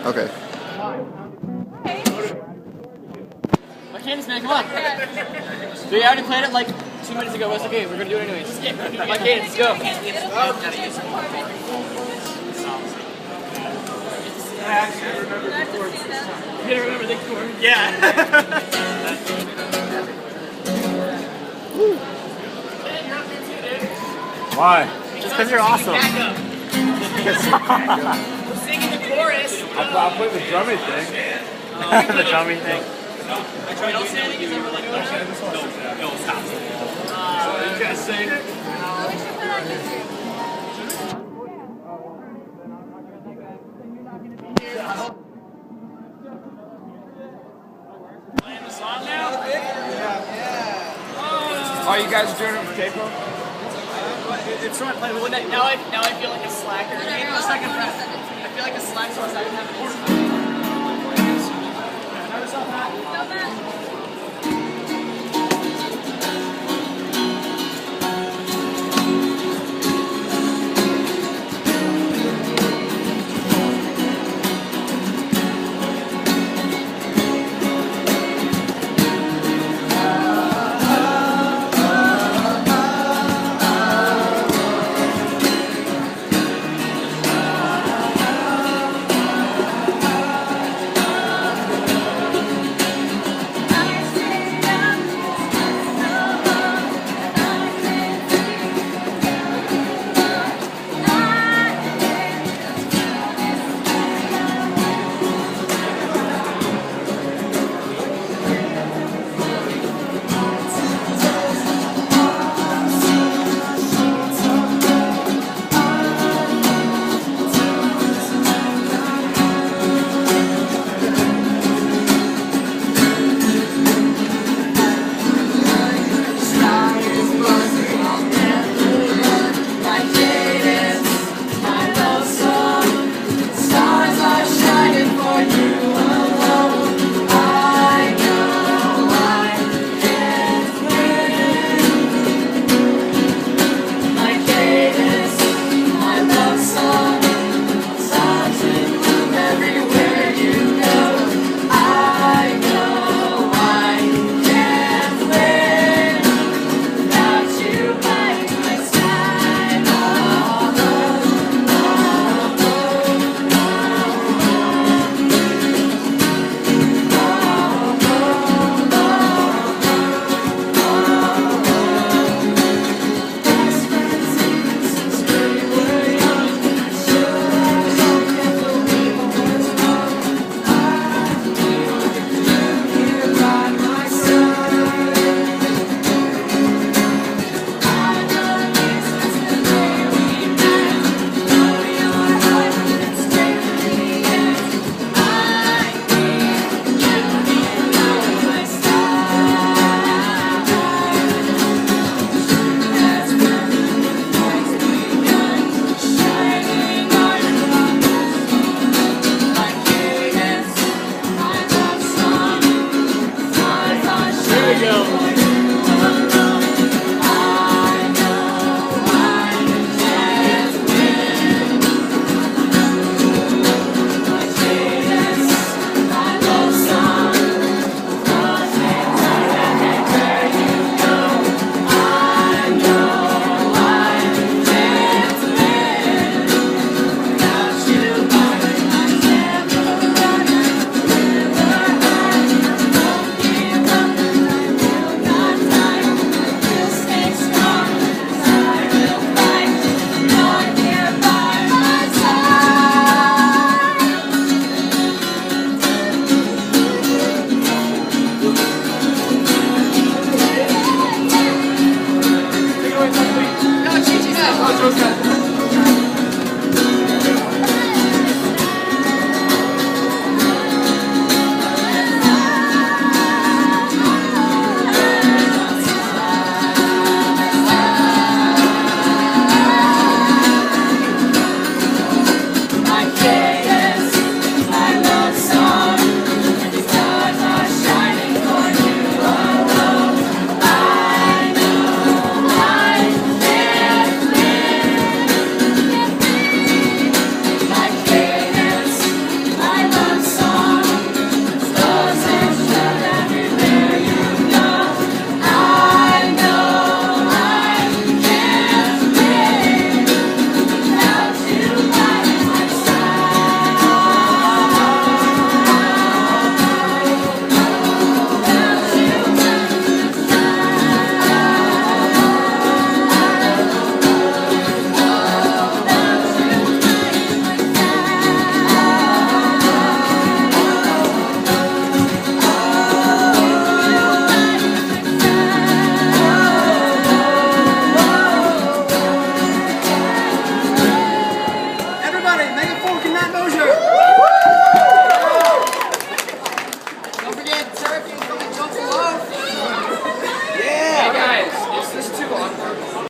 Okay. My Candace, man, come on. So you already played it like 2 minutes ago. It's okay. We're gonna do it anyways. My Candace, go. You gotta remember the chord. Yeah. Why? Just because you're awesome. Singing the chorus. I'll play the drumming thing. The drumming thing. Don't say anything because I'm really good. No, stop. You guys sing. Playing the song now? Oh, you guys are doing it with capo? It's trying to play. Well, now I feel like a slacker. I feel like a slacker, so I can have an